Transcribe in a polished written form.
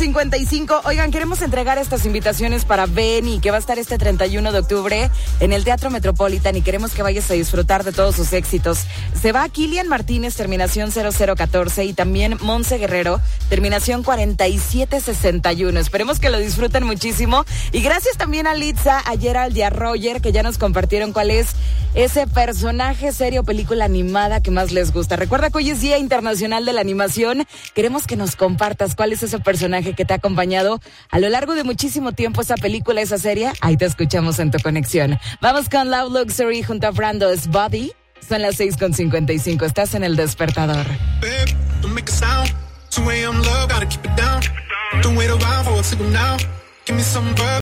6:55. Oigan, queremos entregar estas invitaciones para Benny, que va a estar este 31 de octubre en el Teatro Metropolitan, y queremos que vayas a disfrutar de todos sus éxitos. Se va Kilian Martínez, terminación 0014, y también Monse Guerrero, terminación 4761. Esperemos que lo disfruten muchísimo. Y gracias también a Litza, a Gerald y a Roger, que ya nos compartieron cuál es ese personaje, serie o película animada que más les gusta. Recuerda que hoy es Día Internacional de la Animación. Queremos que nos compartas cuál es ese personaje que te ha acompañado a lo largo de muchísimo tiempo, esa película, esa serie. Ahí te escuchamos en tu conexión. Vamos con Loud Luxury junto a Brando's Body. Son las 6:55. Estás en El Despertador.